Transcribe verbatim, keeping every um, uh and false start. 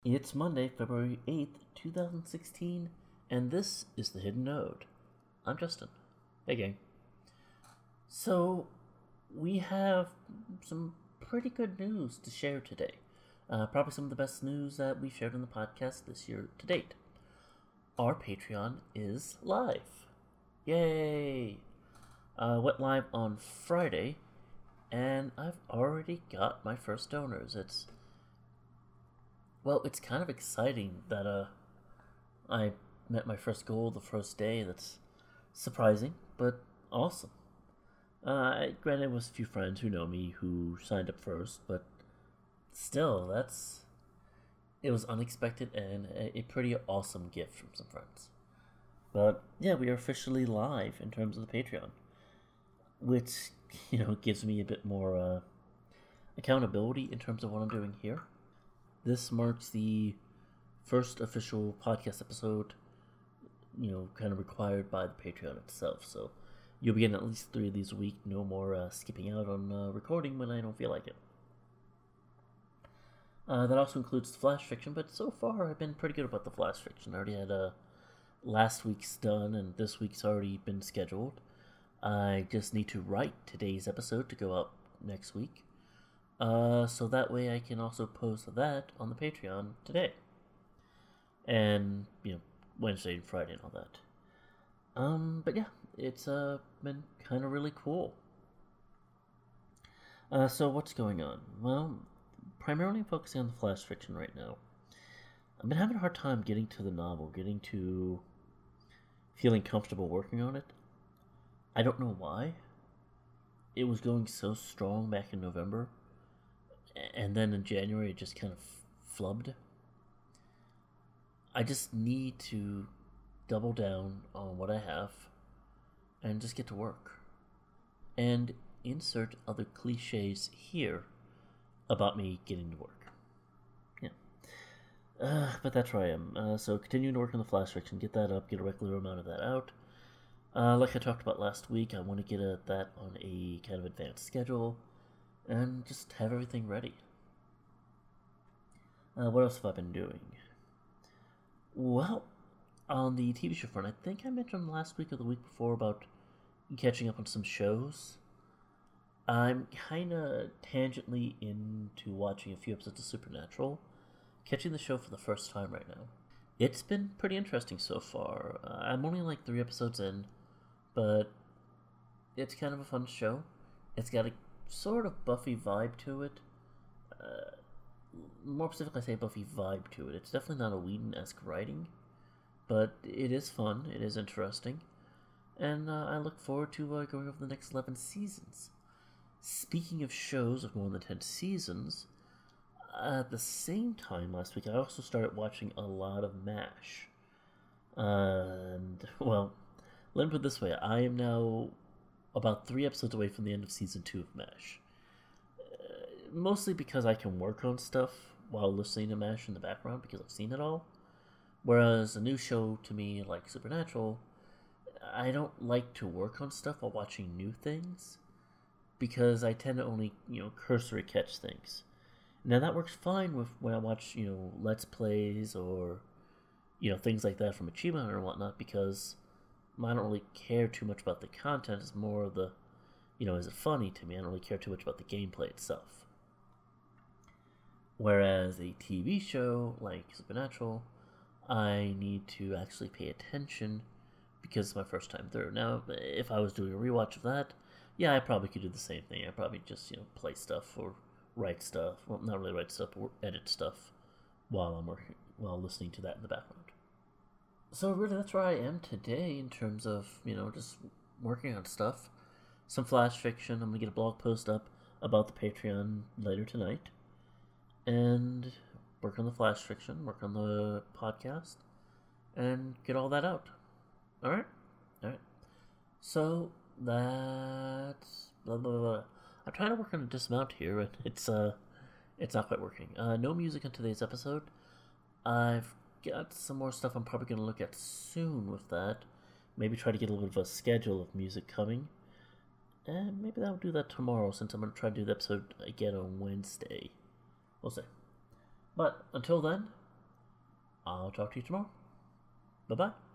It's Monday, February eighth, twenty sixteen, and this is The Hidden Node. I'm Justin. Hey, gang. So, we have some pretty good news to share today. Uh, probably some of the best news that we've shared on the podcast this year to date. Our Patreon is live. Yay! Uh, went live on Friday, and I've already got my first donors. It's Well, it's kind of exciting that uh, I met my first goal the first day. That's surprising, but awesome. Uh, granted, it was a few friends who know me who signed up first, but still, that's it was unexpected and a, a pretty awesome gift from some friends. But yeah, we are officially live in terms of the Patreon, which you know gives me a bit more uh, accountability in terms of what I'm doing here. This marks the first official podcast episode, you know, kind of required by the Patreon itself. So you'll be getting at least three of these a week. No more uh, skipping out on uh, recording when I don't feel like it. Uh, that also includes the Flash Fiction, but so far I've been pretty good about the Flash Fiction. I already had uh, last week's done, and this week's already been scheduled. I just need to write today's episode to go out next week. Uh, so that way I can also post that on the Patreon today. And, you know, Wednesday and Friday and all that. Um, but yeah, it's uh, been kind of really cool. Uh, so what's going on? Well, primarily focusing on the Flash Fiction right now. I've been having a hard time getting to the novel, getting to feeling comfortable working on it. I don't know why. It was going so strong back in November. And then in January, it just kind of flubbed. I just need to double down on what I have and just get to work. And insert other cliches here about me getting to work. Yeah. Uh, but that's where I am. Uh, so continuing to work on the Flash Fiction, get that up, get a regular amount of that out. Uh, like I talked about last week, I want to get at that on a kind of advanced schedule. And just have everything ready. Uh, what else have I been doing? Well, on the T V show front, I think I mentioned last week or the week before about catching up on some shows. I'm kind of tangentially into watching a few episodes of Supernatural, catching the show for the first time right now. It's been pretty interesting so far. Uh, I'm only like three episodes in, but it's kind of a fun show. It's got a sort of Buffy vibe to it. Uh, more specifically, I say Buffy vibe to it. It's definitely not a Whedon-esque writing, but it is fun. It is interesting, and uh, I look forward to uh, going over the next eleven seasons. Speaking of shows with more than ten seasons, at the same time last week, I also started watching a lot of MASH. And well, let me put it this way: I am now about three episodes away from the end of season two of MASH. Uh, mostly because I can work on stuff while listening to MASH in the background because I've seen it all. Whereas a new show to me, like Supernatural, I don't like to work on stuff while watching new things because I tend to only, you know, cursory catch things. Now that works fine with when I watch, you know, Let's Plays or, you know, things like that from Achievement Hunter and whatnot because I don't really care too much about the content. It's more of the, you know, is it funny to me? I don't really care too much about the gameplay itself. Whereas a T V show like Supernatural, I need to actually pay attention because it's my first time through. Now, if I was doing a rewatch of that, yeah, I probably could do the same thing. I probably just, you know, play stuff or write stuff. Well, not really write stuff, or edit stuff while I'm working, while listening to that in the background. So really, that's where I am today in terms of, you know, just working on stuff. Some Flash Fiction. I'm going to get a blog post up about the Patreon later tonight. And work on the Flash Fiction, work on the podcast, and get all that out. Alright? Alright. So, that's... Blah, blah, blah. I'm trying to work on a dismount here, and it's, uh... It's not quite working. Uh, no music in today's episode. I've got some more stuff I'm probably going to look at soon with that. Maybe try to get a little bit of a schedule of music coming. And maybe I'll do that tomorrow since I'm going to try to do the episode again on Wednesday. We'll see. But until then, I'll talk to you tomorrow. Bye bye.